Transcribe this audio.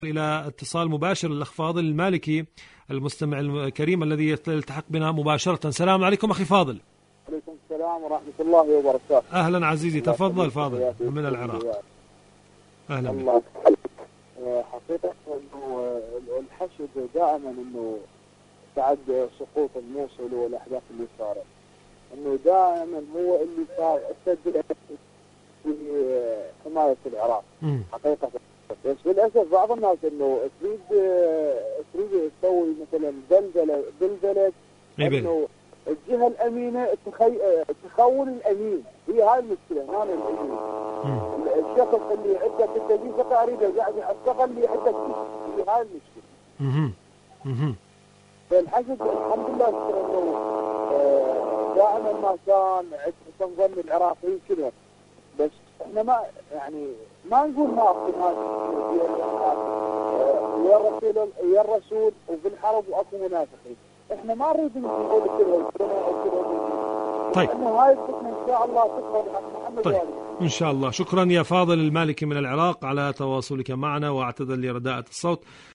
إلى اتصال مباشر للأخ فاضل المالكي المستمع الكريم الذي يلتحق بنا مباشرة. السلام عليكم أخي فاضل. عليكم السلام ورحمة الله وبركاته. أهلا عزيزي، تفضل فاضل من العراق. أهلا الله. حقيقة أنه الحشد دائما أنه بعد سقوط الموصل والأحداث اللي صارت أنه دائما هو اللي صار السبب في حماية العراق حقيقة. بس للأسف بعض الناس أنه تريد تسوي مثلا زلزلة بالبلد أنه الجهة الأمينة تخون الأمين. هي هاي المشكلة. هاي الشخص اللي عندك التجهيز تقريبا قاعد يحقق اللي عندك في هاي المشكلة. فالحشد الحمد لله أنه دائما ما كان حسن ظن العراقيين كذا. بس احنا ما يعني ما نقول ما اقتناع يا الرسول وفي الحرب واكو منافقين. احنا ما نريد نقول كذا. طيب هاي ان شاء الله تكون محمد. طيب ان شاء الله. شكرا يا فاضل المالكي من العراق على تواصلك معنا، واعتذر لرداءة الصوت.